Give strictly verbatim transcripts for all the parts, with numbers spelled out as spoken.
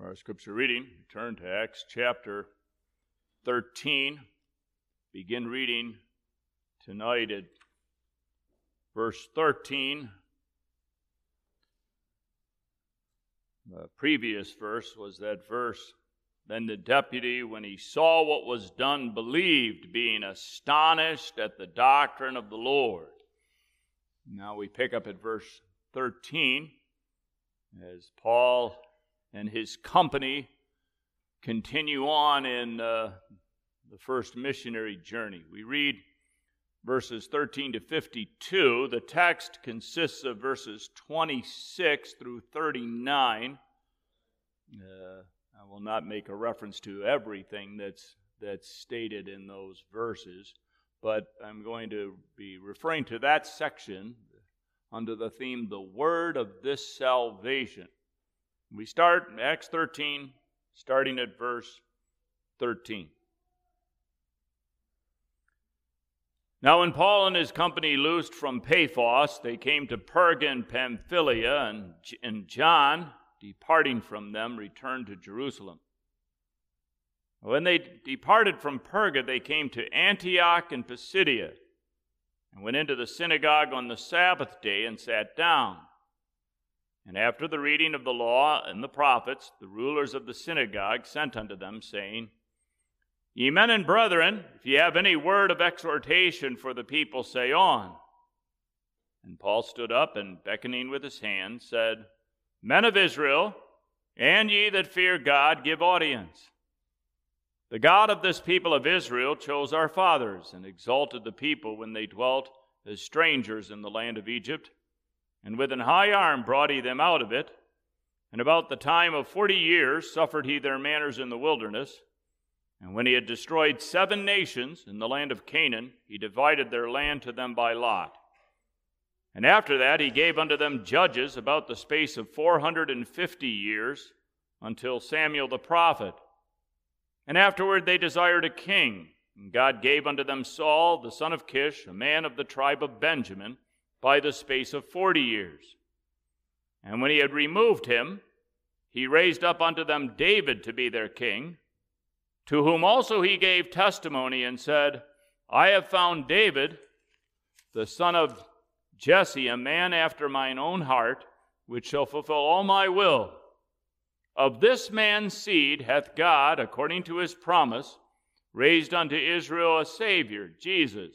For our scripture reading, turn to Acts chapter thirteen. Begin reading tonight at verse thirteen. The previous verse was that verse, "Then the deputy, when he saw what was done, believed, being astonished at the doctrine of the Lord." Now we pick up at verse thirteen as Paul and his company continue on in uh, the first missionary journey. We read verses thirteen to fifty-two. The text consists of verses twenty-six through thirty-nine. Uh, I will not make a reference to everything that's that's stated in those verses, but I'm going to be referring to that section under the theme, "The Word of this Salvation." We start in Acts thirteen, starting at verse thirteen. Now when Paul and his company loosed from Paphos, they came to Perga and Pamphylia, and, and John, departing from them, returned to Jerusalem. When they departed from Perga, they came to Antioch and Pisidia, and went into the synagogue on the Sabbath day and sat down. And after the reading of the law and the prophets, the rulers of the synagogue sent unto them, saying, "Ye men and brethren, if ye have any word of exhortation for the people, say on." And Paul stood up, and beckoning with his hand, said, "Men of Israel, and ye that fear God, give audience. The God of this people of Israel chose our fathers, and exalted the people when they dwelt as strangers in the land of Egypt, and with an high arm brought he them out of it. And about the time of forty years suffered he their manners in the wilderness. And when he had destroyed seven nations in the land of Canaan, he divided their land to them by lot. And after that he gave unto them judges about the space of four hundred and fifty years, until Samuel the prophet. And afterward they desired a king, and God gave unto them Saul the son of Kish, a man of the tribe of Benjamin, by the space of forty years. And when he had removed him, he raised up unto them David to be their king, to whom also he gave testimony and said, I have found David, the son of Jesse, a man after mine own heart, which shall fulfill all my will. Of this man's seed hath God, according to his promise, raised unto Israel a Savior, Jesus.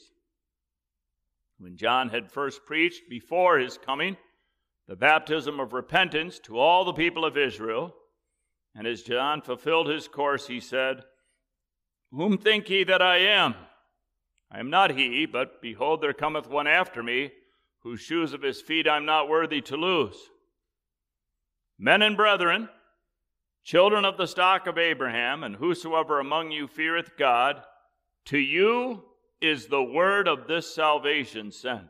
When John had first preached before his coming the baptism of repentance to all the people of Israel, and as John fulfilled his course, he said, Whom think ye that I am? I am not he, but behold, there cometh one after me, whose shoes of his feet I am not worthy to loose. Men and brethren, children of the stock of Abraham, and whosoever among you feareth God, to you is the word of this salvation sent.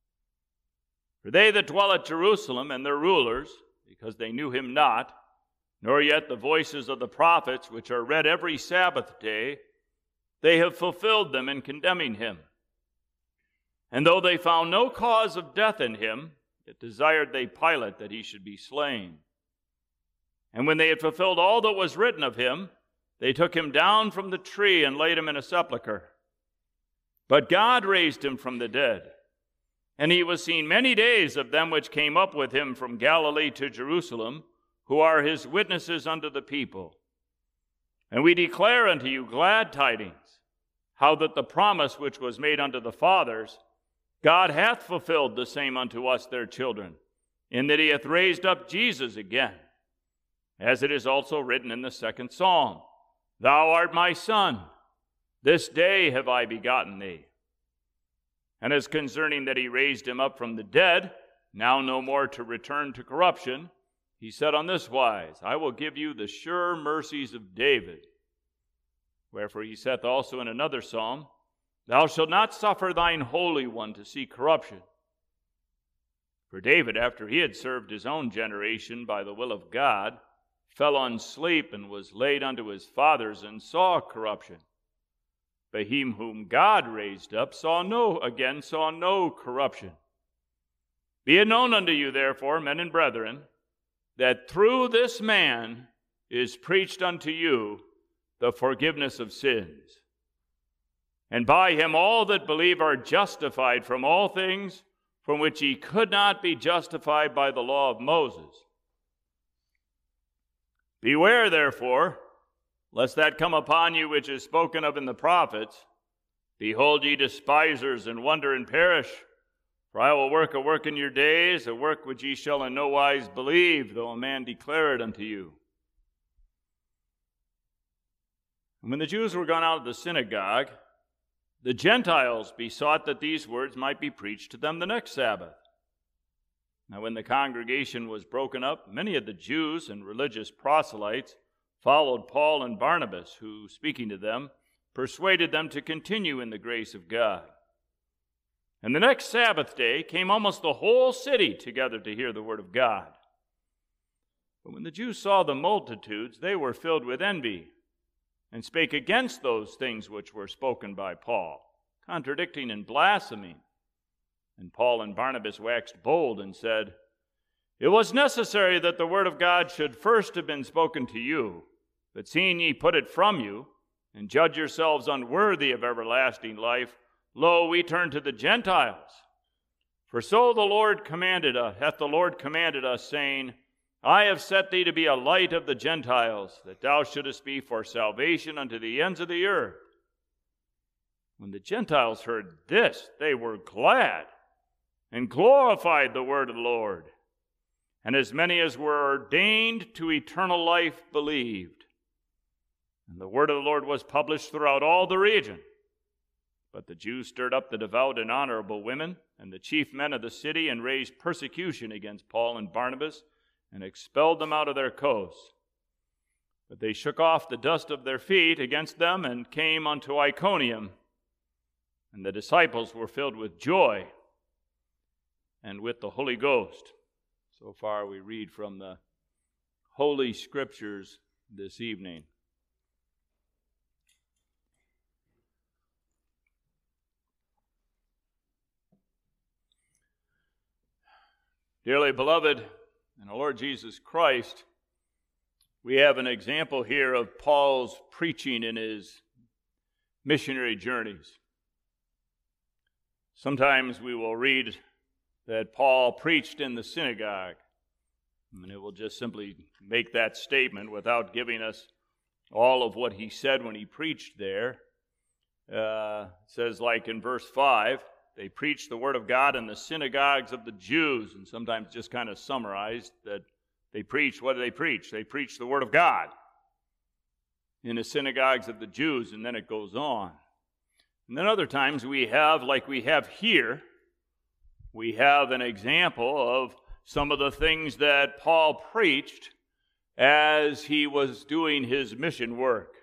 For they that dwell at Jerusalem and their rulers, because they knew him not, nor yet the voices of the prophets, which are read every Sabbath day, they have fulfilled them in condemning him. And though they found no cause of death in him, yet desired they Pilate that he should be slain. And when they had fulfilled all that was written of him, they took him down from the tree and laid him in a sepulchre. But God raised him from the dead, and he was seen many days of them which came up with him from Galilee to Jerusalem, who are his witnesses unto the people. And we declare unto you glad tidings, how that the promise which was made unto the fathers, God hath fulfilled the same unto us their children, in that he hath raised up Jesus again, as it is also written in the second psalm, Thou art my son, this day have I begotten thee. And as concerning that he raised him up from the dead, now no more to return to corruption, he said on this wise, I will give you the sure mercies of David. Wherefore he saith also in another psalm, Thou shalt not suffer thine Holy One to see corruption. For David, after he had served his own generation by the will of God, fell on sleep and was laid unto his fathers and saw corruption. But he whom God raised up saw no, again saw no corruption. Be it known unto you, therefore, men and brethren, that through this man is preached unto you the forgiveness of sins. And by him all that believe are justified from all things from which ye could not be justified by the law of Moses. Beware, therefore, lest that come upon you which is spoken of in the prophets. Behold, ye despisers, and wonder and perish. For I will work a work in your days, a work which ye shall in no wise believe, though a man declare it unto you. And when the Jews were gone out of the synagogue, the Gentiles besought that these words might be preached to them the next Sabbath. Now when the congregation was broken up, many of the Jews and religious proselytes followed Paul and Barnabas, who, speaking to them, persuaded them to continue in the grace of God. And the next Sabbath day came almost the whole city together to hear the word of God. But when the Jews saw the multitudes, they were filled with envy, and spake against those things which were spoken by Paul, contradicting and blaspheming. And Paul and Barnabas waxed bold and said, It was necessary that the word of God should first have been spoken to you, but seeing ye put it from you, and judge yourselves unworthy of everlasting life, lo, we turn to the Gentiles. For so the Lord commanded us, hath the Lord commanded us, saying, I have set thee to be a light of the Gentiles, that thou shouldest be for salvation unto the ends of the earth. When the Gentiles heard this, they were glad, and glorified the word of the Lord. And as many as were ordained to eternal life believed. And the word of the Lord was published throughout all the region. But the Jews stirred up the devout and honorable women, and the chief men of the city, and raised persecution against Paul and Barnabas, and expelled them out of their coasts. But they shook off the dust of their feet against them, and came unto Iconium. And the disciples were filled with joy, and with the Holy Ghost. So far we read from the Holy Scriptures this evening. Dearly beloved, in the Lord Jesus Christ, we have an example here of Paul's preaching in his missionary journeys. Sometimes we will read that Paul preached in the synagogue, and it will just simply make that statement without giving us all of what he said when he preached there. Uh, it says, like in verse five, they preached the word of God in the synagogues of the Jews, and sometimes just kind of summarized that they preached, what did they preach? They preached the word of God in the synagogues of the Jews, and then it goes on. And then other times we have, like we have here, we have an example of some of the things that Paul preached as he was doing his mission work.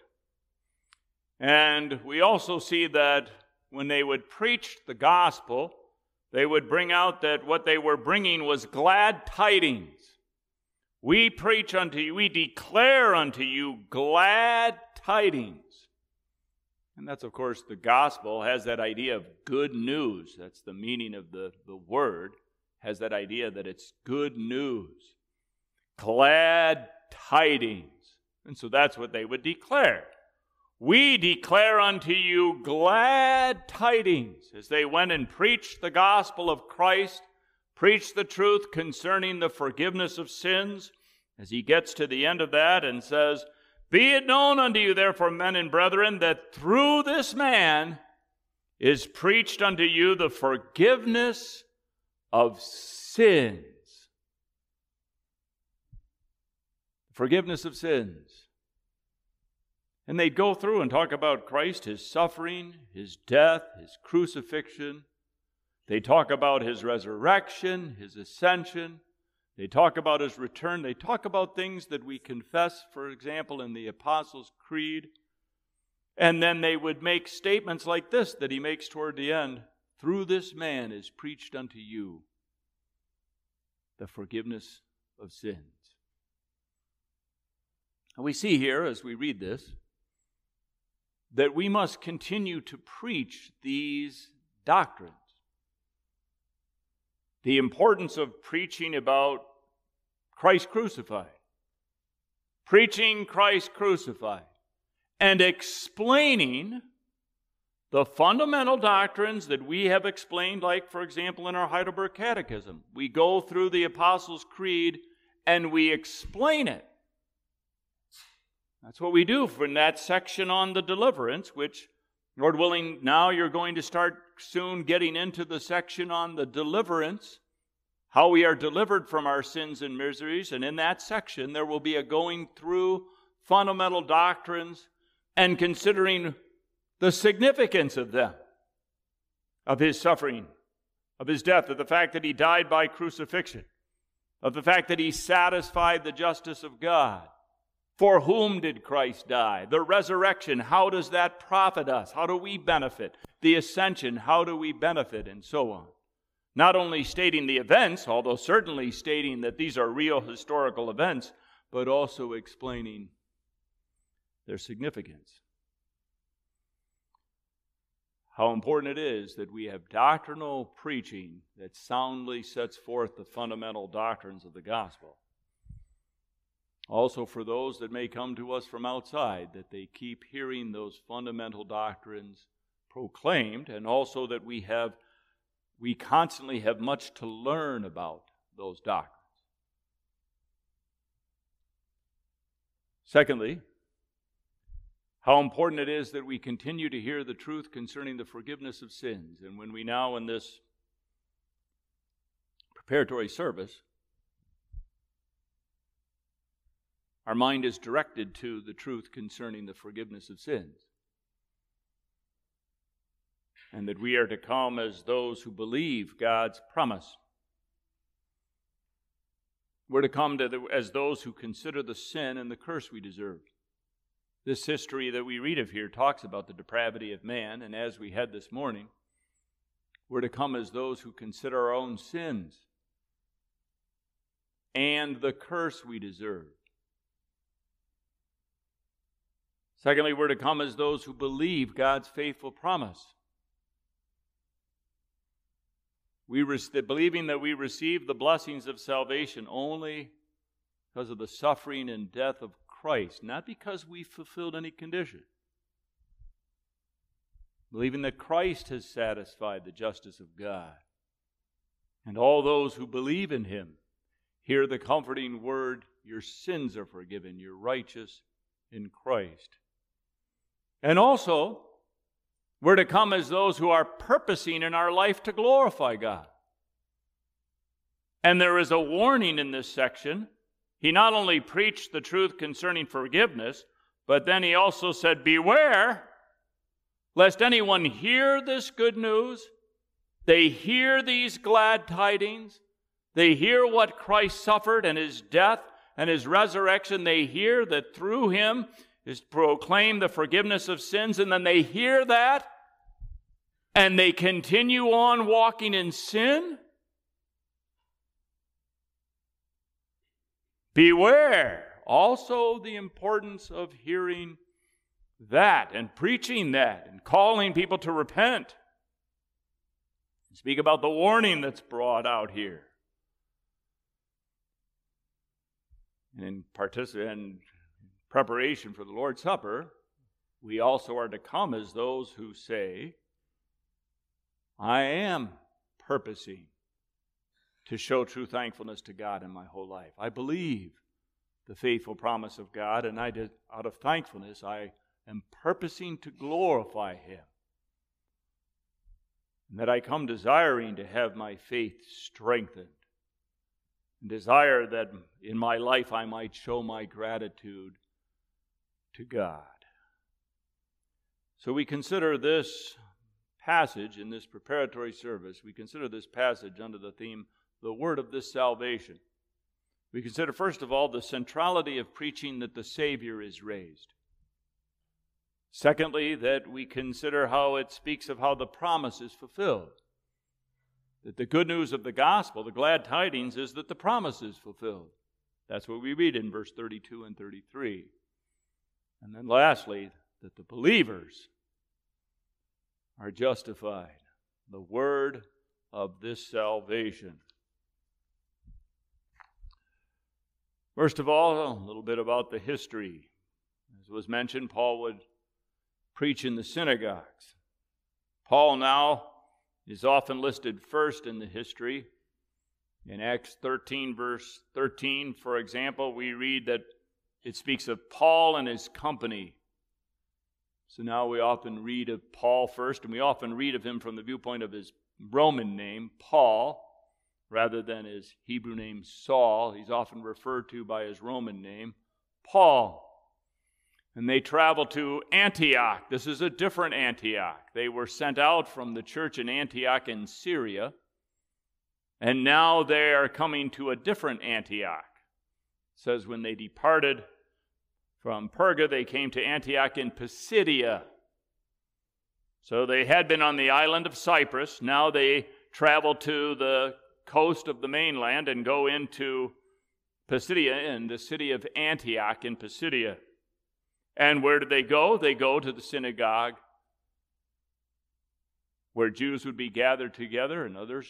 And we also see that when they would preach the gospel, they would bring out that what they were bringing was glad tidings. We preach unto you, we declare unto you glad tidings. And that's, of course, the gospel has that idea of good news. That's the meaning of the, the word, has that idea that it's good news. Glad tidings. And so that's what they would declare. We declare unto you glad tidings, as they went and preached the gospel of Christ, preached the truth concerning the forgiveness of sins, as he gets to the end of that and says, Be it known unto you, therefore, men and brethren, that through this man is preached unto you the forgiveness of sins. Forgiveness of sins. And they'd go through and talk about Christ, his suffering, his death, his crucifixion. They talk about his resurrection, his ascension. They talk about his return. They talk about things that we confess, for example, in the Apostles' Creed. And then they would make statements like this that he makes toward the end. Through this man is preached unto you the forgiveness of sins. And we see here, as we read this, that we must continue to preach these doctrines. The importance of preaching about Christ crucified, preaching Christ crucified, and explaining the fundamental doctrines that we have explained, like, for example, in our Heidelberg Catechism. We go through the Apostles' Creed and we explain it. That's what we do in that section on the deliverance, which, Lord willing, now you're going to start soon getting into the section on the deliverance, how we are delivered from our sins and miseries. And in that section, there will be a going through fundamental doctrines and considering the significance of them, of his suffering, of his death, of the fact that he died by crucifixion, of the fact that he satisfied the justice of God. For whom did Christ die? The resurrection, how does that profit us? How do we benefit? The ascension, how do we benefit? And so on. Not only stating the events, although certainly stating that these are real historical events, but also explaining their significance. How important it is that we have doctrinal preaching that soundly sets forth the fundamental doctrines of the gospel. Also for those that may come to us from outside, that they keep hearing those fundamental doctrines proclaimed, and also that we have, we constantly have much to learn about those doctrines. Secondly, how important it is that we continue to hear the truth concerning the forgiveness of sins. And when we now in this preparatory service, our mind is directed to the truth concerning the forgiveness of sins. And that we are to come as those who believe God's promise. We're to come to the, as those who consider the sin and the curse we deserve. This history that we read of here talks about the depravity of man, and as we had this morning, we're to come as those who consider our own sins and the curse we deserve. Secondly, we're to come as those who believe God's faithful promise. We re- believing that we receive the blessings of salvation only because of the suffering and death of Christ, not because we fulfilled any condition. Believing that Christ has satisfied the justice of God. And all those who believe in him hear the comforting word, your sins are forgiven, you're righteous in Christ. And also, we're to come as those who are purposing in our life to glorify God. And there is a warning in this section. He not only preached the truth concerning forgiveness, but then he also said, beware, lest anyone hear this good news, they hear these glad tidings, they hear what Christ suffered and his death and his resurrection, they hear that through him is proclaimed the forgiveness of sins, and then they hear that, and they continue on walking in sin. Beware also the importance of hearing that and preaching that and calling people to repent. Speak about the warning that's brought out here. And in, particip- in preparation for the Lord's Supper, we also are to come as those who say, I am purposing to show true thankfulness to God in my whole life. I believe the faithful promise of God, and I did, out of thankfulness, I am purposing to glorify him. And that I come desiring to have my faith strengthened, and desire that in my life I might show my gratitude to God. So we consider this passage in this preparatory service, we consider this passage under the theme, the word of this salvation. We consider, first of all, the centrality of preaching that the Savior is raised. Secondly, that we consider how it speaks of how the promise is fulfilled. That the good news of the gospel, the glad tidings, is that the promise is fulfilled. That's what we read in verse thirty-two and thirty-three. And then lastly, that the believers are justified. The word of this salvation. First of all, a little bit about the history. As was mentioned, Paul would preach in the synagogues. Paul now is often listed first in the history. In Acts thirteen, verse thirteen, for example, we read that it speaks of Paul and his company. So now we often read of Paul first, and we often read of him from the viewpoint of his Roman name, Paul, rather than his Hebrew name, Saul. He's often referred to by his Roman name, Paul. And they traveled to Antioch. This is a different Antioch. They were sent out from the church in Antioch in Syria, and now they are coming to a different Antioch. It says when they departed from Perga, they came to Antioch in Pisidia. So they had been on the island of Cyprus. Now they travel to the coast of the mainland and go into Pisidia, in the city of Antioch in Pisidia. And where did they go? They go to the synagogue where Jews would be gathered together and others.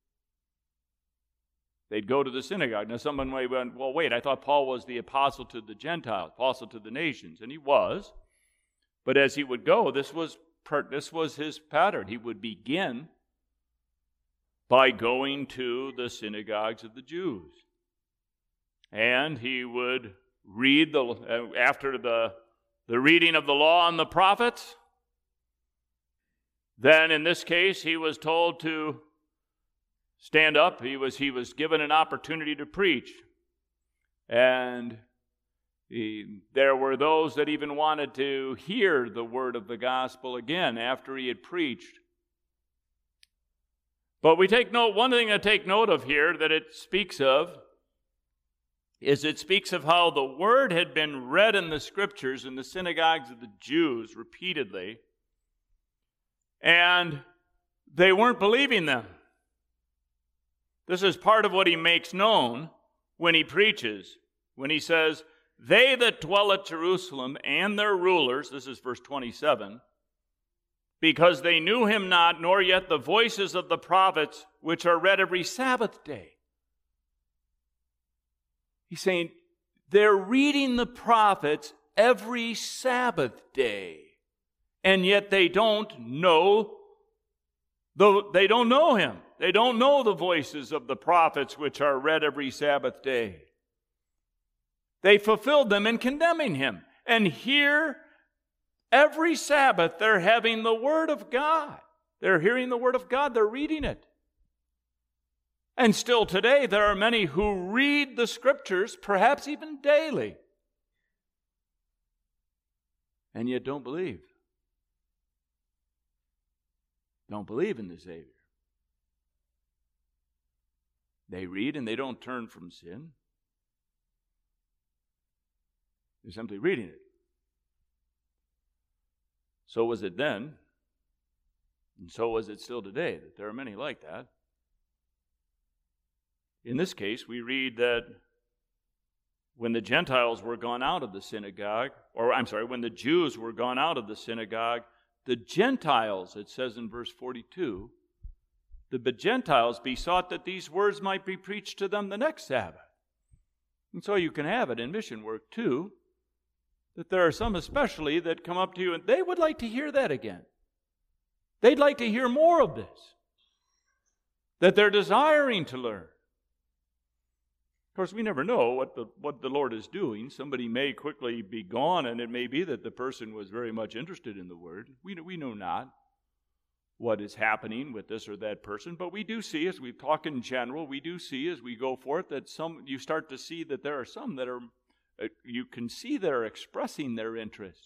They'd go to the synagogue. Now someone may went, well, wait, I thought Paul was the apostle to the Gentiles, apostle to the nations. And he was. But as he would go, this was, this was his pattern. He would begin by going to the synagogues of the Jews. And he would read, the after the, the reading of the law and the prophets, then in this case he was told to stand up. He was, he was given an opportunity to preach. And he, there were those that even wanted to hear the word of the gospel again after he had preached. But we take note, one thing to take note of here that it speaks of is it speaks of how the word had been read in the scriptures in the synagogues of the Jews repeatedly, and they weren't believing them. This is part of what he makes known when he preaches, when he says, they that dwell at Jerusalem and their rulers, this is verse twenty-seven, because they knew him not, nor yet the voices of the prophets, which are read every Sabbath day. He's saying they're reading the prophets every Sabbath day, and yet they don't know, though they don't know him. They don't know the voices of the prophets which are read every Sabbath day. They fulfilled them in condemning him. And here, every Sabbath, they're having the Word of God. They're hearing the Word of God. They're reading it. And still today, there are many who read the Scriptures, perhaps even daily, and yet don't believe. Don't believe in the Savior. They read and they don't turn from sin. They're simply reading it. So was it then, and so was it still today, that there are many like that. In this case, we read that when the Gentiles were gone out of the synagogue, or I'm sorry, when the Jews were gone out of the synagogue, the Gentiles, it says in verse forty-two, the Gentiles besought that these words might be preached to them the next Sabbath. And so you can have it in mission work too, that there are some especially that come up to you and they would like to hear that again. They'd like to hear more of this, that they're desiring to learn. Of course, we never know what the, what the Lord is doing. Somebody may quickly be gone, and it may be that the person was very much interested in the Word. We, we know not what is happening with this or that person, but we do see, as we talk in general, we do see as we go forth that some, you start to see that there are some that are, uh, you can see they're expressing their interest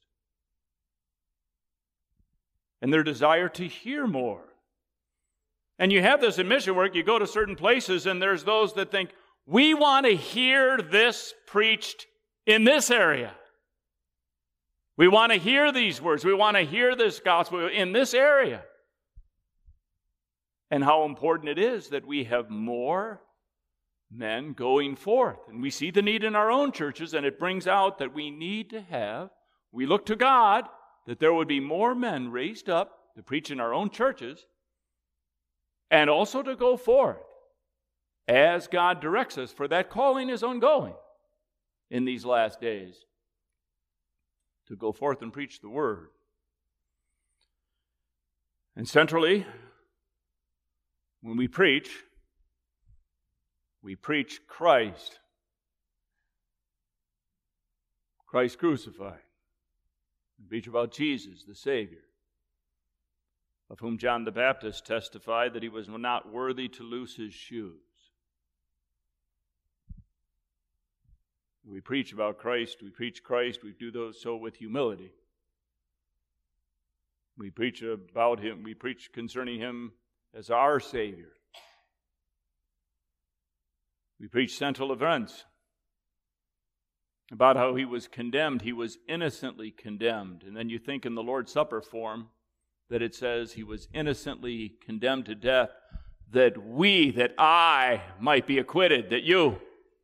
and their desire to hear more. And you have this in mission work. You go to certain places, and there's those that think, we want to hear this preached in this area. We want to hear these words. We want to hear this gospel in this area. And how important it is that we have more men going forth. And we see the need in our own churches, and it brings out that we need to have, we look to God, that there would be more men raised up to preach in our own churches, and also to go forth as God directs us, for that calling is ongoing. in these last days, to go forth and preach the word. And centrally, when we preach, we preach Christ. Christ crucified. We preach about Jesus, the Savior, of whom John the Baptist testified that he was not worthy to loose his shoes. We preach about Christ, we preach Christ, we do those so with humility. We preach about him, we preach concerning him as our Savior. We preach central events about how he was condemned. He was innocently condemned. And then you think in the Lord's Supper form that it says he was innocently condemned to death, that we, that I might be acquitted, that you.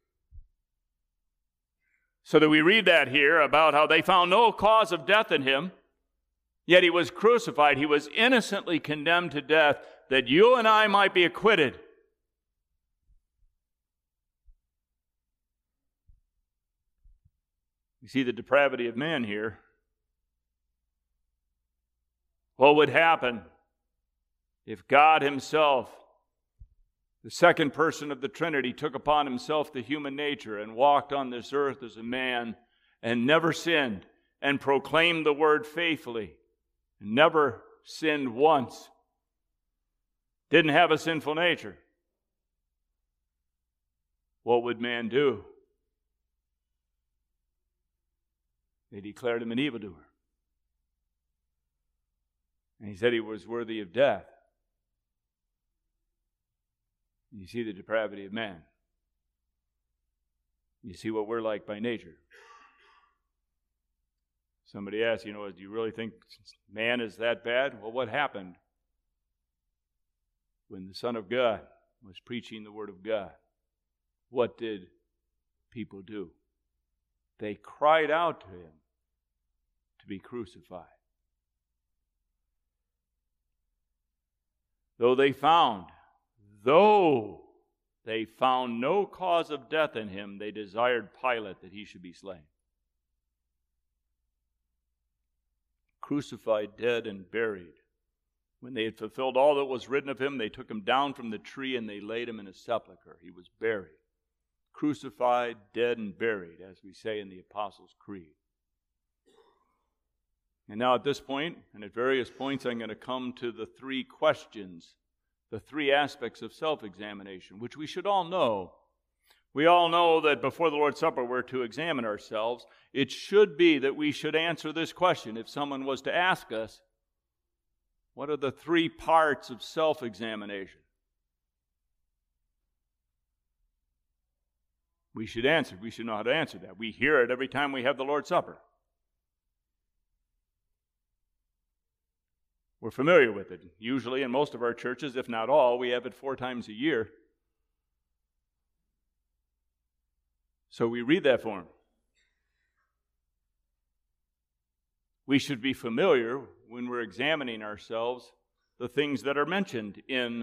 So that we read that here about how they found no cause of death in him, yet he was crucified. He was innocently condemned to death, that you and I might be acquitted. You see the depravity of man here. What would happen if God himself, the second person of the Trinity, took upon himself the human nature and walked on this earth as a man and never sinned and proclaimed the word faithfully and never sinned once? Didn't have a sinful nature. What would man do? They declared him an evildoer. And he said he was worthy of death. You see the depravity of man. You see what we're like by nature. Somebody asked, you know, do you really think man is that bad? Well, what happened when the Son of God was preaching the Word of God? What did people do? They cried out to him to be crucified. Though they found, though they found no cause of death in him, they desired Pilate that he should be slain. Crucified, dead, and buried. When they had fulfilled all that was written of him, they took him down from the tree and they laid him in a sepulchre. He was buried. Crucified, dead, and buried, as we say in the Apostles' Creed. And now at this point, and at various points, I'm going to come to the three questions, the three aspects of self-examination, which we should all know. We all know that before the Lord's Supper we're to examine ourselves. It should be that we should answer this question. If someone was to ask us, what are the three parts of self-examination? We should answer. We should know how to answer that. We hear it every time we have the Lord's Supper. We're familiar with it. Usually in most of our churches, if not all, we have it four times a year. So we read that form. We should be familiar when we're examining ourselves the things that are mentioned in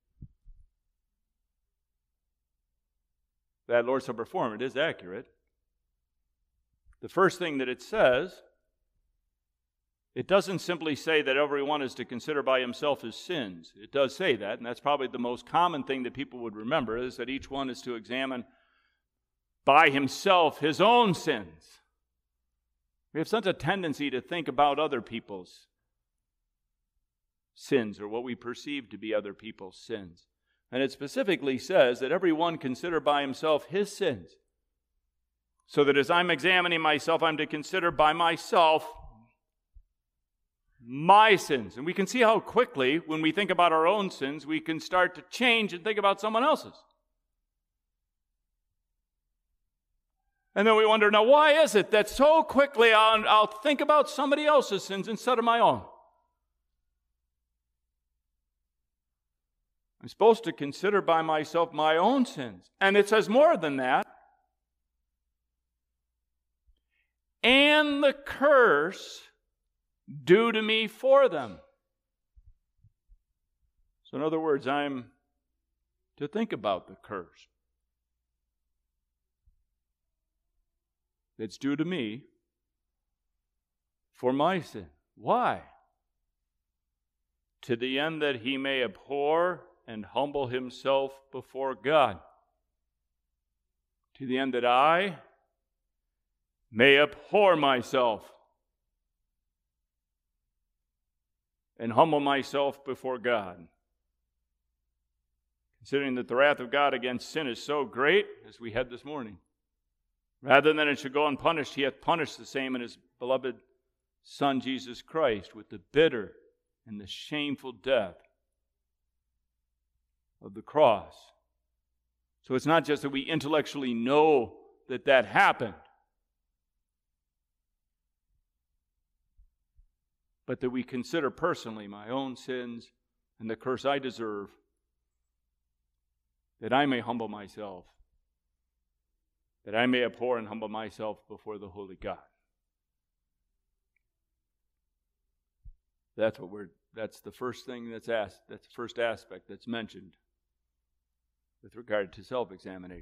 that Lord's Supper form. It is accurate. The first thing that it says, it doesn't simply say that everyone is to consider by himself his sins. It does say that, and that's probably the most common thing that people would remember, is that each one is to examine by himself his own sins. We have such a tendency to think about other people's sins, or what we perceive to be other people's sins. And it specifically says that everyone consider by himself his sins. So that as I'm examining myself, I'm to consider by myself my sins. And we can see how quickly, when we think about our own sins, we can start to change and think about someone else's. And then we wonder, now why is it that so quickly I'll, I'll think about somebody else's sins instead of my own? I'm supposed to consider by myself my own sins. And it says more than that. And the curse due to me for them. So in other words, I'm to think about the curse. that's due to me for my sin. Why? To the end that he may abhor and humble himself before God. To the end that I may abhor myself and humble myself before God. Considering that the wrath of God against sin is so great, as we had this morning, rather than it should go unpunished, he hath punished the same in his beloved Son, Jesus Christ, with the bitter and the shameful death of the cross. So it's not just that we intellectually know that that happened, but that we consider personally my own sins and the curse I deserve, that I may humble myself, that I may abhor and humble myself before the holy God. That's what we're, that's the first thing that's asked, that's the first aspect that's mentioned with regard to self-examination.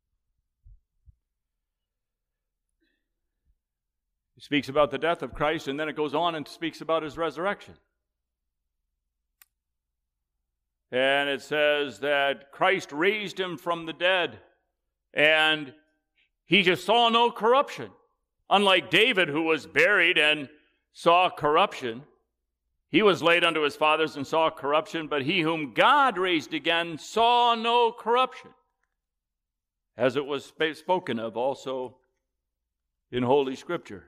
It speaks about the death of Christ, and then it goes on and speaks about his resurrection. And it says that Christ raised him from the dead, and he just saw no corruption. Unlike David, who was buried and saw corruption. He was laid unto his fathers and saw corruption, but he whom God raised again saw no corruption, as it was spoken of also in Holy Scripture.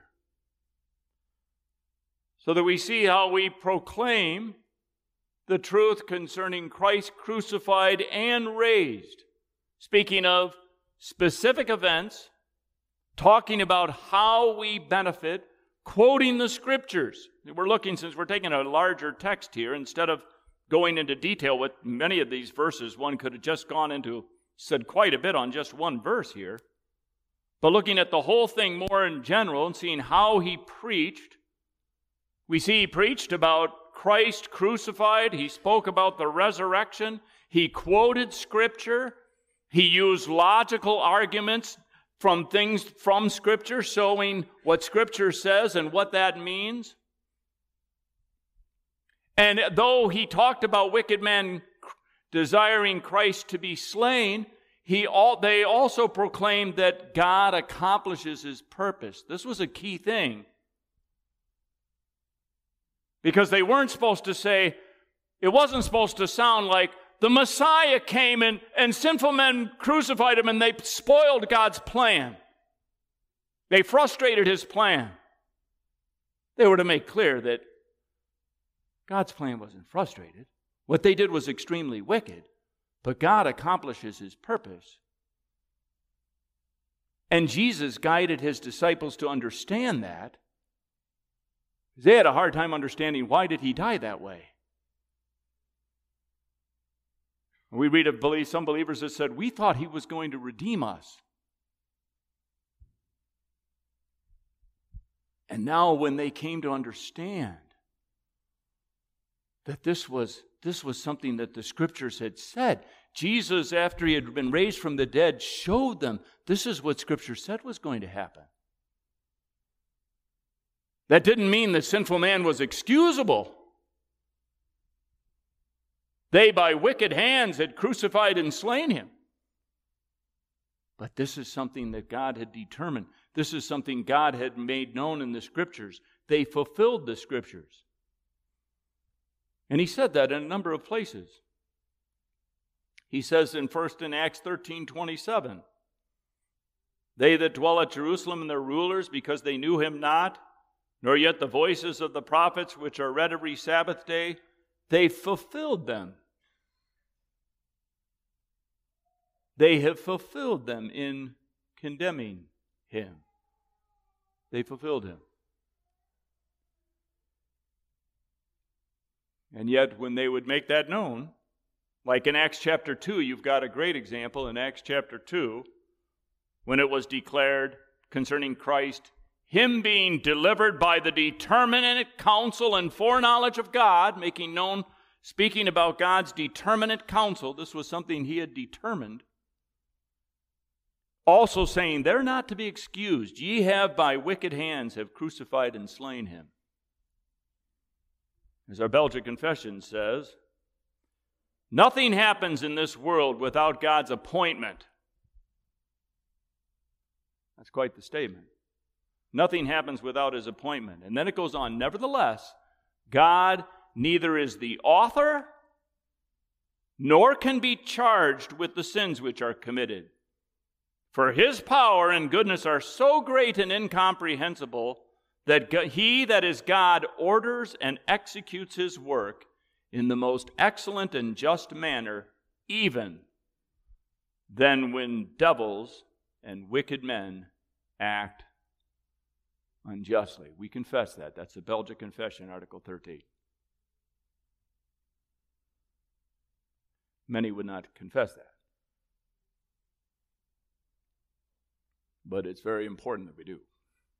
So that we see how we proclaim the truth concerning Christ crucified and raised, speaking of specific events, talking about how we benefit, quoting the Scriptures. We're looking, since we're taking a larger text here, instead of going into detail with many of these verses, one could have just gone into, said quite a bit on just one verse here. But looking at the whole thing more in general and seeing how he preached, we see he preached about Christ crucified. He spoke about the resurrection. He quoted Scripture. He used logical arguments from things from Scripture, showing what Scripture says and what that means. And though he talked about wicked men desiring Christ to be slain, he all, they also proclaimed that God accomplishes his purpose. This was a key thing. Because they weren't supposed to say, it wasn't supposed to sound like the Messiah came and, and sinful men crucified him and they spoiled God's plan. They frustrated his plan. They were to make clear that God's plan wasn't frustrated. What they did was extremely wicked, but God accomplishes his purpose. And Jesus guided his disciples to understand that. They had a hard time understanding, why did he die that way? We read of some believers that said, we thought he was going to redeem us. And now when they came to understand that this was, this was something that the Scriptures had said, Jesus, after he had been raised from the dead, showed them this is what Scripture said was going to happen. That didn't mean that sinful man was excusable. They, by wicked hands, had crucified and slain him. But this is something that God had determined. This is something God had made known in the Scriptures. They fulfilled the Scriptures. And he said that in a number of places. He says in first in Acts thirteen twenty-seven, they that dwell at Jerusalem and their rulers, because they knew him not, nor yet the voices of the prophets which are read every Sabbath day, they fulfilled them. They have fulfilled them in condemning him. They fulfilled him. And yet, when they would make that known, like in Acts chapter two, you've got a great example in Acts chapter two, when it was declared concerning Christ, him being delivered by the determinate counsel and foreknowledge of God, making known, speaking about God's determinate counsel, this was something he had determined, Also saying, they're not to be excused. Ye have by wicked hands have crucified and slain him. As our Belgic Confession says, nothing happens in this world without God's appointment. That's quite the statement. Nothing happens without his appointment. And then it goes on, nevertheless, God neither is the author nor can be charged with the sins which are committed. For his power and goodness are so great and incomprehensible that he that is God orders and executes his work in the most excellent and just manner, even than when devils and wicked men act unjustly. We confess that. That's the Belgic Confession, Article thirteen. Many would not confess that. But it's very important that we do.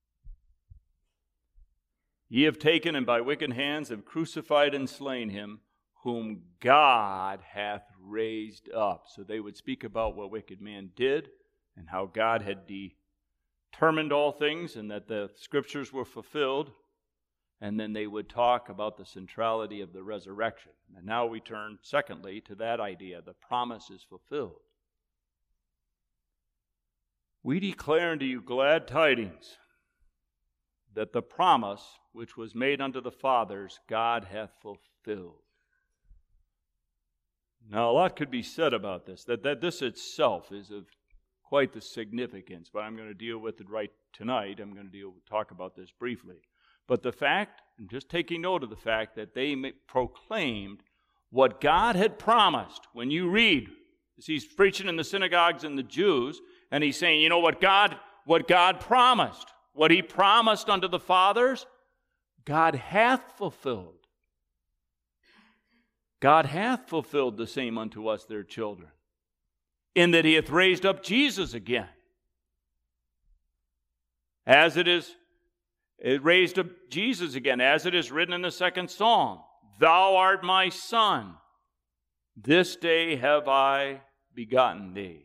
Ye have taken and by wicked hands have crucified and slain him, whom God hath raised up. So they would speak about what wicked man did and how God had determined all things and that the scriptures were fulfilled. And then they would talk about the centrality of the resurrection. And now we turn, secondly, to that idea. The promise is fulfilled. We declare unto you glad tidings, that the promise which was made unto the fathers, God hath fulfilled. Now, a lot could be said about this, that, that this itself is of quite the significance, but I'm going to deal with it right tonight. I'm going to deal, talk about this briefly. But the fact, I'm just taking note of the fact that they proclaimed what God had promised. When you read, as he's preaching in the synagogues and the Jews, and he's saying, you know what God, what God promised, what he promised unto the fathers, God hath fulfilled. God hath fulfilled the same unto us, their children, in that he hath raised up Jesus again. As it is, it raised up Jesus again, as it is written in the second psalm, Thou art my son, this day have I begotten thee.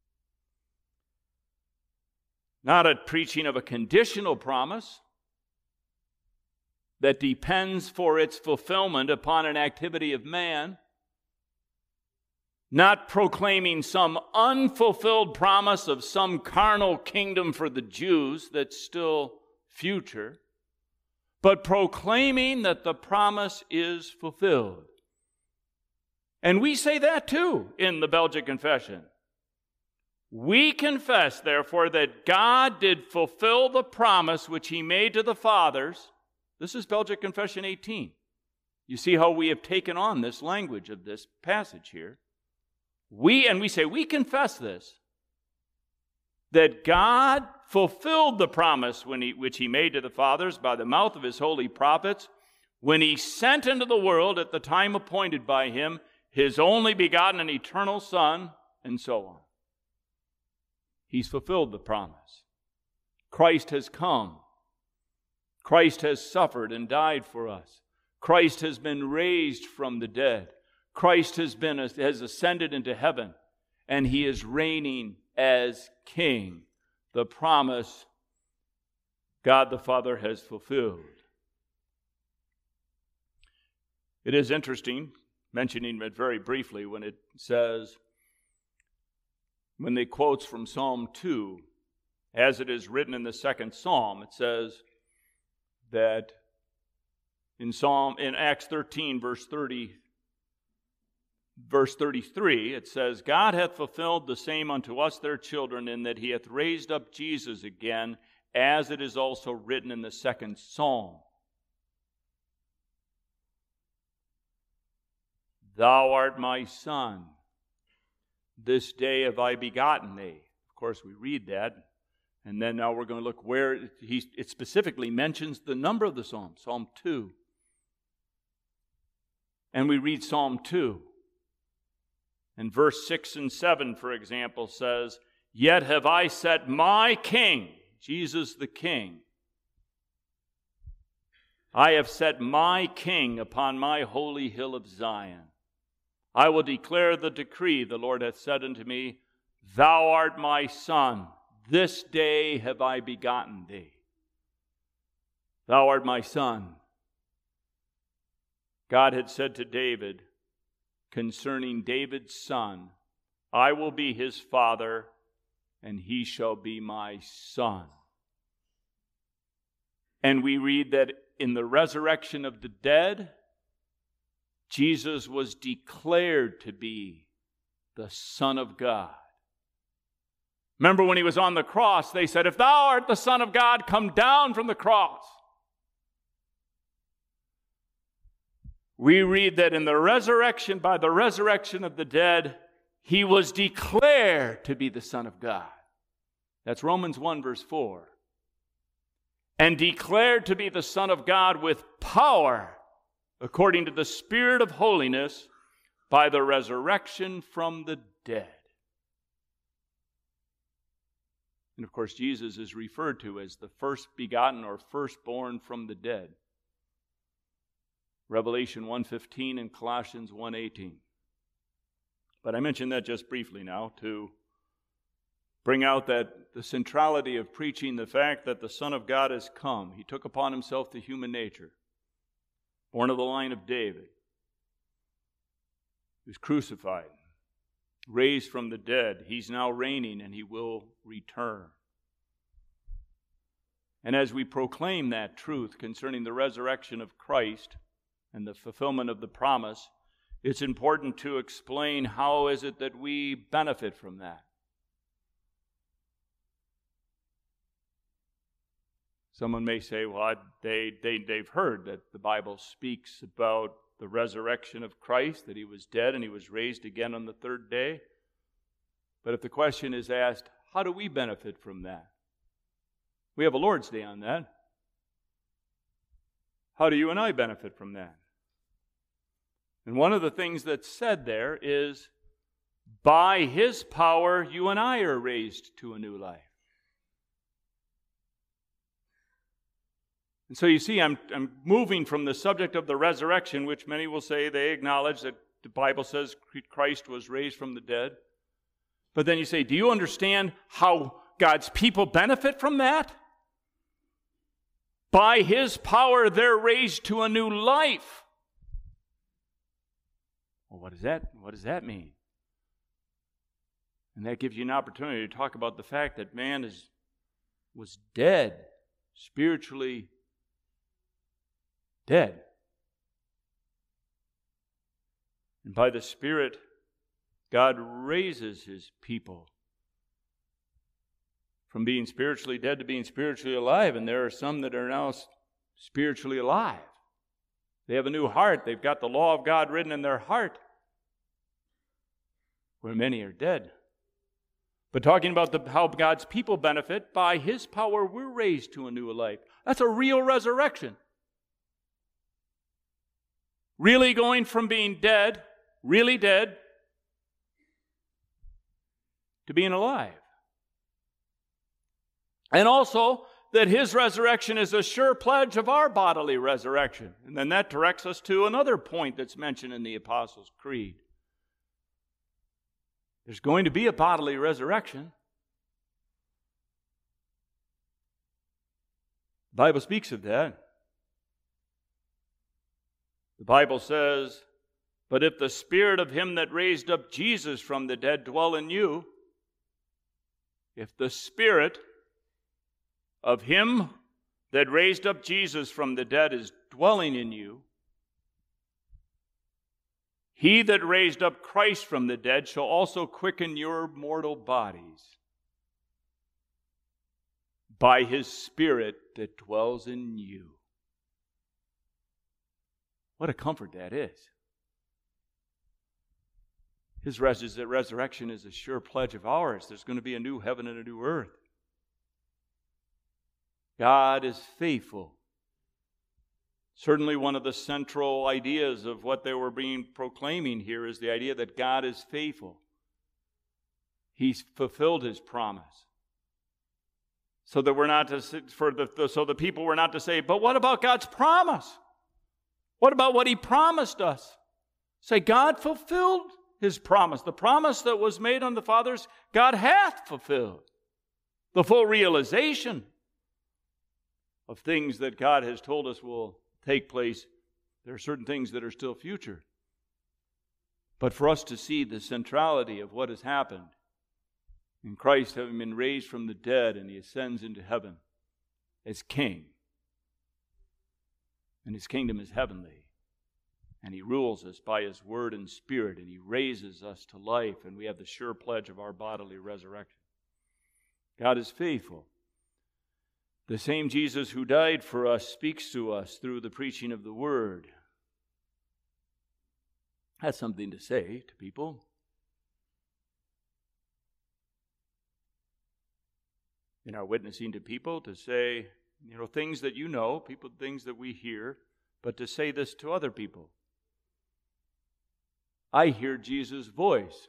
Not a preaching of a conditional promise that depends for its fulfillment upon an activity of man. Not proclaiming some unfulfilled promise of some carnal kingdom for the Jews that's still future, but proclaiming that the promise is fulfilled. And we say that too in the Belgic Confession. We confess, therefore, that God did fulfill the promise which he made to the fathers. This is Belgic Confession eighteen. You see how we have taken on this language of this passage here. We, and we say, we confess this, that God fulfilled the promise when he, which he made to the fathers by the mouth of his holy prophets, when he sent into the world at the time appointed by him his only begotten and eternal Son, and so on. He's fulfilled the promise. Christ has come. Christ has suffered and died for us. Christ has been raised from the dead. Christ has been has ascended into heaven, and he is reigning as king. The promise God the Father has fulfilled. It is interesting, mentioning it very briefly, when it says, when they quotes from Psalm two, as it is written in the second Psalm, it says that in Psalm in Acts thirteen, verse thirty, verse thirty-three, it says, God hath fulfilled the same unto us their children, in that he hath raised up Jesus again, as it is also written in the second Psalm. Thou art my son. This day have I begotten thee. Of course, we read that. And then now we're going to look where he, it specifically mentions the number of the psalm, Psalm two. And we read Psalm two. And verse six and seven, for example, says, Yet have I set my king, Jesus the King, I have set my king upon my holy hill of Zion. I will declare the decree the Lord hath said unto me, Thou art my son. this day have I begotten thee. Thou art my son. God had said to David concerning David's son, I will be his father, and he shall be my son. And we read that in the resurrection of the dead, Jesus was declared to be the Son of God. Remember when he was on the cross, they said, if thou art the Son of God, come down from the cross. We read that in the resurrection, by the resurrection of the dead, he was declared to be the Son of God. That's Romans one, verse four. And declared to be the Son of God with power, according to the Spirit of holiness, by the resurrection from the dead. And of course, Jesus is referred to as the first begotten or firstborn from the dead. Revelation one fifteen and Colossians one eighteen. But I mentioned that just briefly now to bring out that the centrality of preaching the fact that the Son of God has come. He took upon himself the human nature, born of the line of David. He was crucified, raised from the dead. He's now reigning, and he will return. And as we proclaim that truth concerning the resurrection of Christ and the fulfillment of the promise, it's important to explain how is it that we benefit from that. Someone may say, well, I, they, they, they've heard that the Bible speaks about the resurrection of Christ, that he was dead and he was raised again on the third day. But if the question is asked, how do we benefit from that? We have a Lord's Day on that. How do you and I benefit from that? And one of the things that's said there is, by his power, you and I are raised to a new life. And so you see, I'm, I'm moving from the subject of the resurrection, which many will say they acknowledge that the Bible says Christ was raised from the dead. But then you say, do you understand how God's people benefit from that? By his power, they're raised to a new life. Well, what does that, what does that mean? And that gives you an opportunity to talk about the fact that man is, was dead, spiritually dead. And by the Spirit, God raises his people from being spiritually dead to being spiritually alive. And there are some that are now spiritually alive. They have a new heart. They've got the law of God written in their heart, where many are dead. But talking about the, how God's people benefit, by his power we're raised to a new life. That's a real resurrection. Really going from being dead, really dead, to being alive. And also that his resurrection is a sure pledge of our bodily resurrection. And then that directs us to another point that's mentioned in the Apostles' Creed. There's going to be a bodily resurrection. The Bible speaks of that. The Bible says, but if the Spirit of him that raised up Jesus from the dead dwell in you, if the Spirit of him that raised up Jesus from the dead is dwelling in you, he that raised up Christ from the dead shall also quicken your mortal bodies by his Spirit that dwells in you. What a comfort that is. His res- resurrection is a sure pledge of ours. There's going to be a new heaven and a new earth. God is faithful. Certainly one of the central ideas of what they were being proclaiming here is the idea that God is faithful. He's fulfilled his promise. So that we're not to for the so the people were not to say, but what about God's promise? What about what he promised us? Say, God fulfilled his promise. The promise that was made on the fathers, God hath fulfilled. the full realization of things that God has told us will take place. There are certain things that are still future. But for us to see the centrality of what has happened in Christ having been raised from the dead and he ascends into heaven as king. And his kingdom is heavenly. And he rules us by his word and spirit, and he raises us to life, and we have the sure pledge of our bodily resurrection. God is faithful. The same Jesus who died for us speaks to us through the preaching of the word. That's something to say to people. In our witnessing to people, to say, you know, things that you know, people, things that we hear, but to say this to other people. I hear Jesus' voice.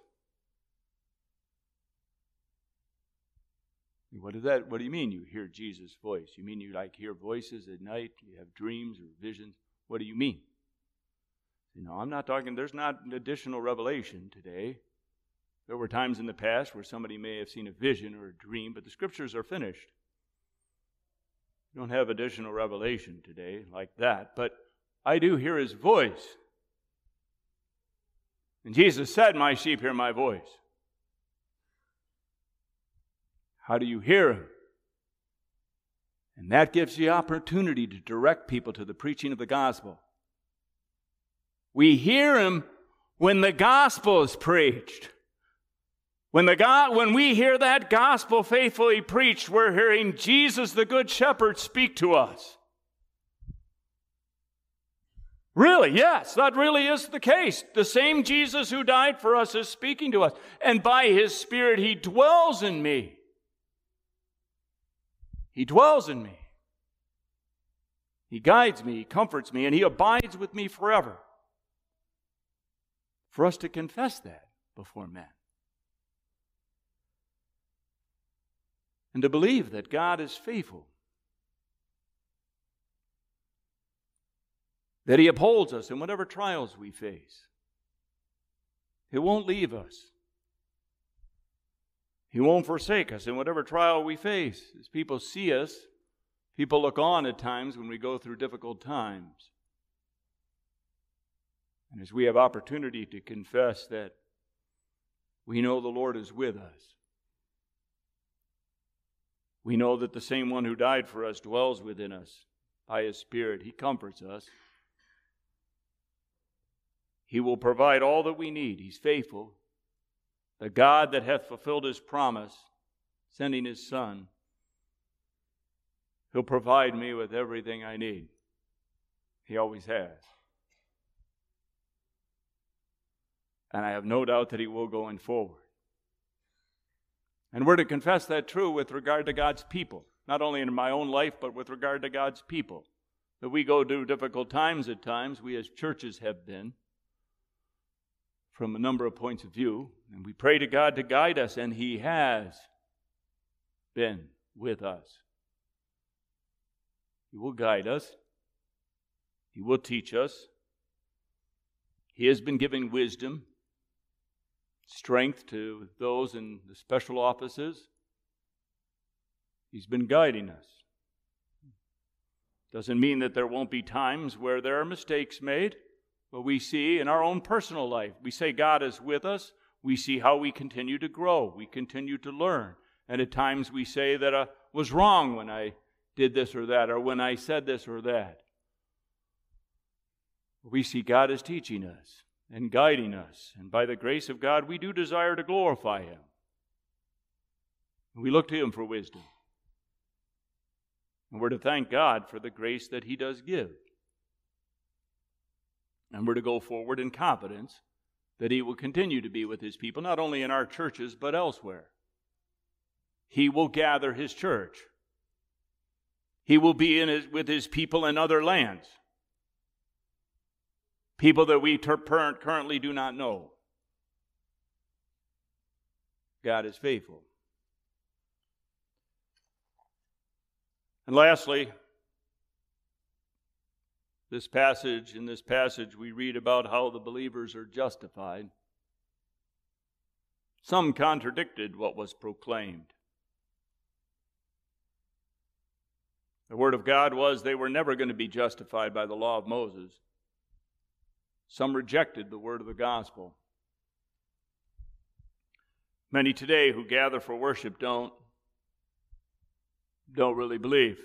What is that? What do you mean you hear Jesus' voice? You mean you like hear voices at night? You have dreams or visions? What do you mean? You know, I'm not talking, there's not an additional revelation today. There were times in the past where somebody may have seen a vision or a dream, but the scriptures are finished. You don't have additional revelation today like that, but I do hear his voice. And Jesus said, my sheep hear my voice. How do you hear him? And that gives you opportunity to direct people to the preaching of the gospel. We hear him when the gospel is preached. When, the God, when we hear that gospel faithfully preached, we're hearing Jesus, the Good Shepherd, speak to us. Really, yes, that really is the case. The same Jesus who died for us is speaking to us. And by his Spirit, he dwells in me. He dwells in me. He guides me, he comforts me, and he abides with me forever. For us to confess that before men. And to believe that God is faithful. That he upholds us in whatever trials we face. He won't leave us. He won't forsake us in whatever trial we face. As people see us, people look on at times when we go through difficult times. And as we have opportunity to confess that we know the Lord is with us. We know that the same one who died for us dwells within us by his Spirit. He comforts us. He will provide all that we need. He's faithful. The God that hath fulfilled his promise, sending his Son, he'll provide me with everything I need. He always has. And I have no doubt that he will going forward. And we're to confess that true with regard to God's people, not only in my own life, but with regard to God's people. That we go through difficult times at times, we as churches have been, from a number of points of view, and we pray to God to guide us, and he has been with us. He will guide us. He will teach us. He has been giving wisdom, strength to those in the special offices. He's been guiding us. Doesn't mean that there won't be times where there are mistakes made. But we see in our own personal life, we say God is with us. We see how we continue to grow. We continue to learn. And at times we say that I was wrong when I did this or that, or when I said this or that. We see God is teaching us and guiding us. And by the grace of God, we do desire to glorify him. We look to him for wisdom. And we're to thank God for the grace that he does give. And we're to go forward in confidence that he will continue to be with his people, not only in our churches, but elsewhere. He will gather his church. He will be in his, with his people in other lands. People that we ter- currently do not know. God is faithful. And lastly, This passage, in this passage, we read about how the believers are justified. Some contradicted what was proclaimed. The word of God was they were never going to be justified by the law of Moses. Some rejected the word of the gospel. Many today who gather for worship don't, don't really believe.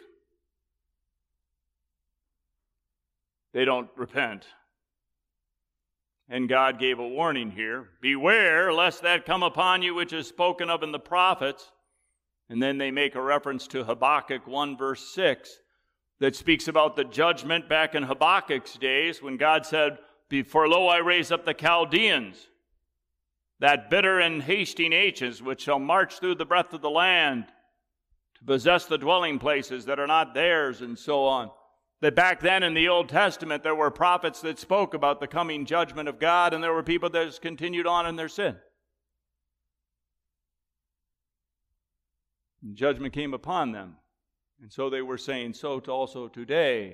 They don't repent. And God gave a warning here. Beware lest that come upon you which is spoken of in the prophets. And then they make a reference to Habakkuk one verse six that speaks about the judgment back in Habakkuk's days when God said, For lo, I raise up the Chaldeans, that bitter and hasty nations which shall march through the breadth of the land to possess the dwelling places that are not theirs, and so on. That back then in the Old Testament there were prophets that spoke about the coming judgment of God, and there were people that just continued on in their sin. And judgment came upon them. And so they were saying so also today.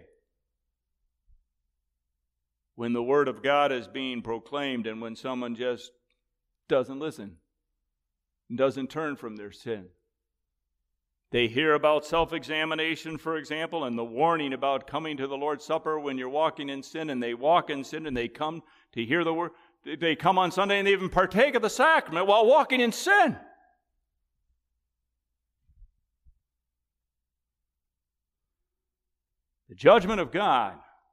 When the word of God is being proclaimed and when someone just doesn't listen, doesn't turn from their sin. They hear about self-examination, for example, and the warning about coming to the Lord's Supper when you're walking in sin, and they walk in sin and they come to hear the word. They come on Sunday and they even partake of the sacrament while walking in sin. The judgment of God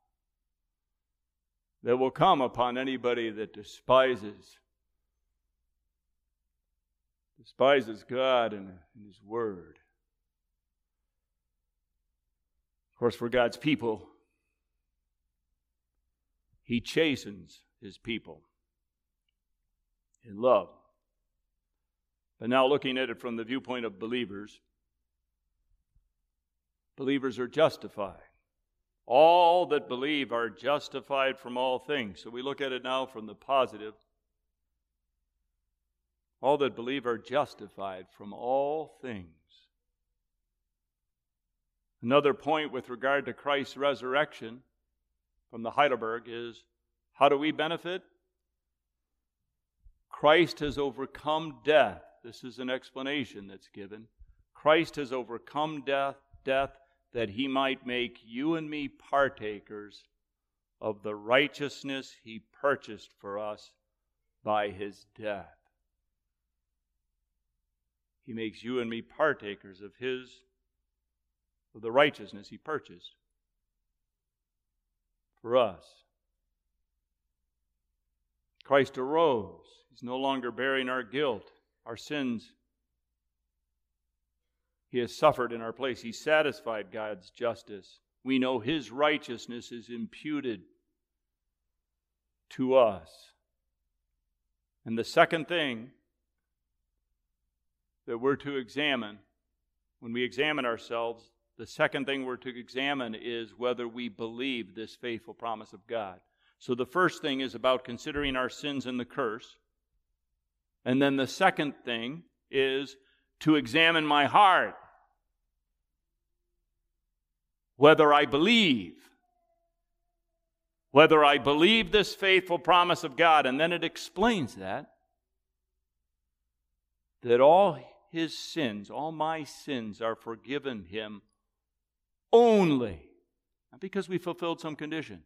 that will come upon anybody that despises despises God and, and His Word. Of course, for God's people, He chastens His people in love. But now looking at it from the viewpoint of believers, believers are justified. All that believe are justified from all things. So we look at it now from the positive. All that believe are justified from all things. Another point with regard to Christ's resurrection from the Heidelberg is, how do we benefit? Christ has overcome death. This is an explanation that's given. Christ has overcome death, death, that He might make you and me partakers of the righteousness He purchased for us by His death. He makes you and me partakers of His, of the righteousness He purchased for us. Christ arose. He's no longer bearing our guilt, our sins. He has suffered in our place. He satisfied God's justice. We know His righteousness is imputed to us. And the second thing that we're to examine, when we examine ourselves, the second thing we're to examine is whether we believe this faithful promise of God. So the first thing is about considering our sins and the curse. And then the second thing is to examine my heart. Whether I believe, whether I believe this faithful promise of God. And then it explains that, that all His sins, all my sins are forgiven Him only, not because we fulfilled some condition,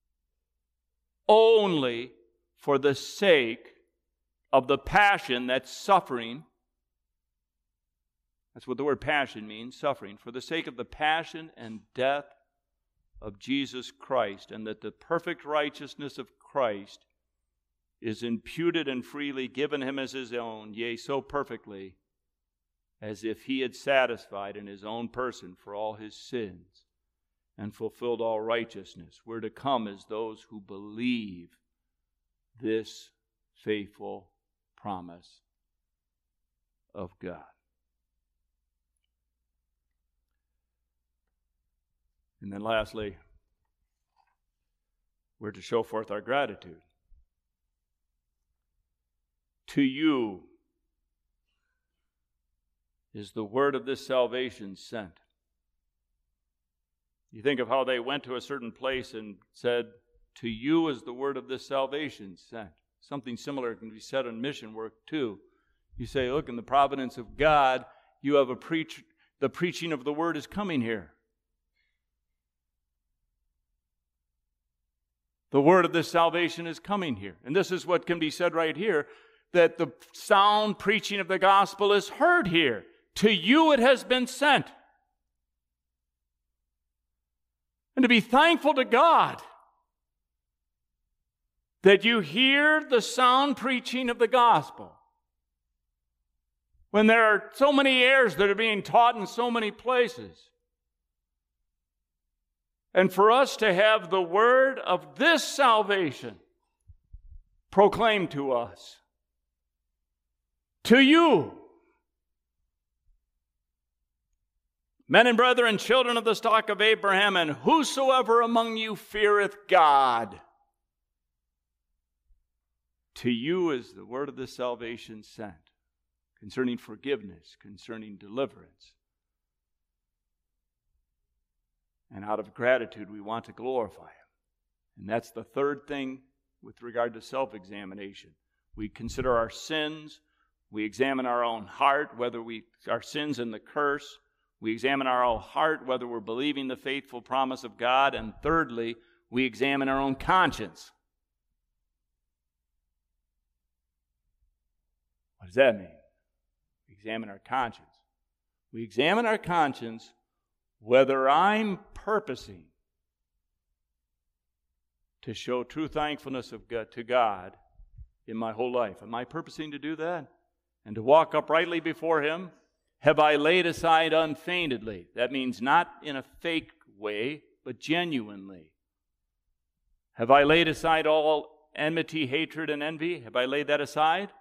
only for the sake of the passion, that's suffering. That's what the word passion means, suffering. For the sake of the passion and death of Jesus Christ, and that the perfect righteousness of Christ is imputed and freely given Him as His own, yea, so perfectly, as if He had satisfied in His own person for all His sins and fulfilled all righteousness. We're to come as those who believe this faithful promise of God. And then lastly, we're to show forth our gratitude. To you is the word of this salvation sent. You think of how they went to a certain place and said, to you is the word of this salvation sent. Something similar can be said in mission work too. You say, look, in the providence of God, you have a preach, the preaching of the word is coming here. The word of this salvation is coming here. And this is what can be said right here, that the sound preaching of the gospel is heard here. To you it has been sent. And to be thankful to God that you hear the sound preaching of the gospel. When there are so many errors that are being taught in so many places. And for us to have the word of this salvation proclaimed to us. To you, men and brethren, children of the stock of Abraham, and whosoever among you feareth God. To you is the word of this salvation sent, concerning forgiveness, concerning deliverance. And out of gratitude, we want to glorify Him. And that's the third thing with regard to self-examination. We consider our sins. We examine our own heart, whether we our sins in the curse. We examine our own heart, whether we're believing the faithful promise of God. And thirdly, we examine our own conscience. What does that mean? We examine our conscience. We examine our conscience whether I'm purposing to show true thankfulness of God, to God in my whole life. Am I purposing to do that? And to walk uprightly before Him? Have I laid aside unfeignedly? That means not in a fake way, but genuinely. Have I laid aside all enmity, hatred, and envy? Have I laid that aside?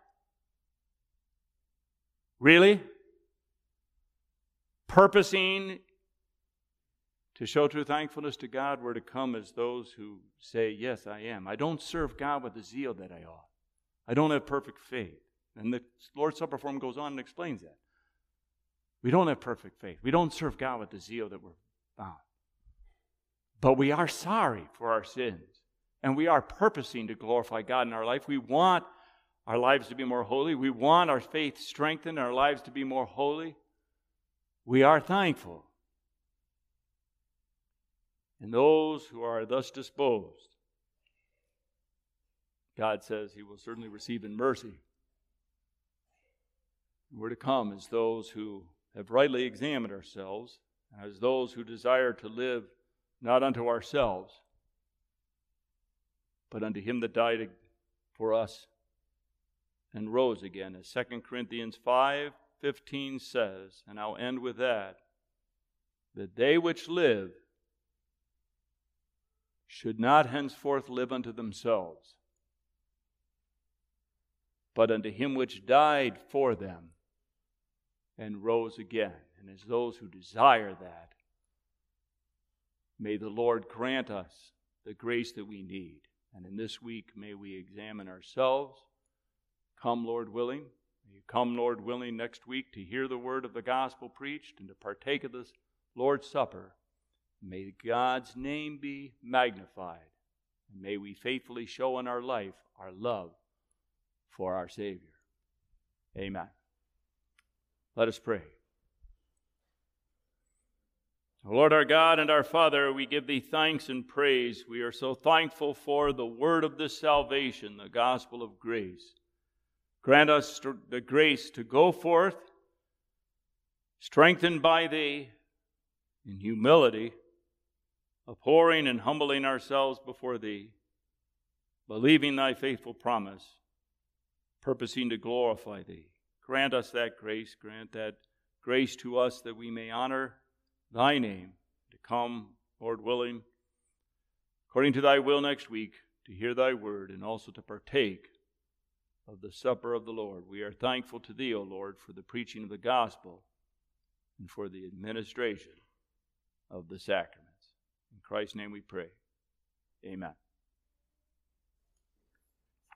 Really? Purposing to show true thankfulness to God, we're to come as those who say, yes, I am. I don't serve God with the zeal that I ought. I don't have perfect faith. And the Lord's Supper form goes on and explains that. We don't have perfect faith. We don't serve God with the zeal that we're bound. But we are sorry for our sins. And we are purposing to glorify God in our life. We want our lives to be more holy. We want our faith strengthened, our lives to be more holy. We are thankful. And those who are thus disposed, God says He will certainly receive in mercy. We're to come as those who have rightly examined ourselves, as those who desire to live not unto ourselves, but unto Him that died for us and rose again, as Second Corinthians five fifteen says, and I'll end with that, that they which live should not henceforth live unto themselves, but unto Him which died for them and rose again. And as those who desire that, may the Lord grant us the grace that we need. And in this week, may we examine ourselves. Come, Lord willing. May you come, Lord willing, next week to hear the word of the gospel preached and to partake of this Lord's Supper. May God's name be magnified. And may we faithfully show in our life our love for our Savior. Amen. Let us pray. O Lord our God and our Father, we give Thee thanks and praise. We are so thankful for the word of this salvation, the gospel of grace. Grant us the grace to go forth, strengthened by Thee in humility, abhorring and humbling ourselves before Thee, believing Thy faithful promise, purposing to glorify Thee. Grant us that grace, grant that grace to us that we may honor Thy name, to come, Lord willing, according to Thy will next week, to hear Thy word and also to partake of the supper of the Lord. We are thankful to Thee, O Lord, for the preaching of the gospel and for the administration of the sacraments. In Christ's name we pray. Amen.